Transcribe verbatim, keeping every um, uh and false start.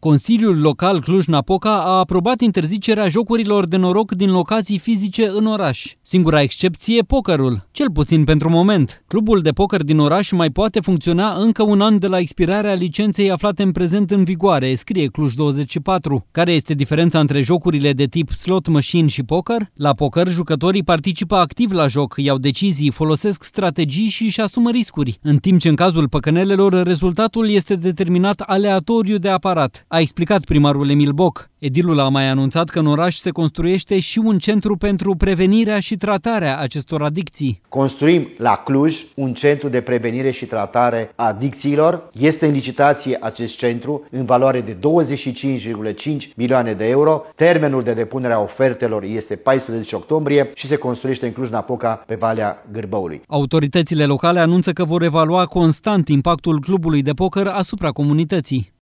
Consiliul Local Cluj-Napoca a aprobat interzicerea jocurilor de noroc din locații fizice în oraș. Singura excepție, pokerul, cel puțin pentru moment. Clubul de poker din oraș mai poate funcționa încă un an de la expirarea licenței aflate în prezent în vigoare, scrie Cluj douăzeci și patru. Care este diferența între jocurile de tip slot machine și poker? La poker, jucătorii participă activ la joc, iau decizii, folosesc strategii și își asumă riscuri, în timp ce în cazul păcănelelor rezultatul este determinat aleatoriu de aparat, a explicat primarul Emil Boc. Edilul a mai anunțat că în oraș se construiește și un centru pentru prevenirea și tratarea acestor adicții. Construim la Cluj un centru de prevenire și tratare a adicțiilor. Este în licitație acest centru în valoare de douăzeci și cinci virgulă cinci milioane de euro. Termenul de depunere a ofertelor este paisprezece octombrie și se construiește în Cluj-Napoca pe Valea Gârbăului. Autoritățile locale anunță că vor evalua constant impactul clubului de poker asupra comunității.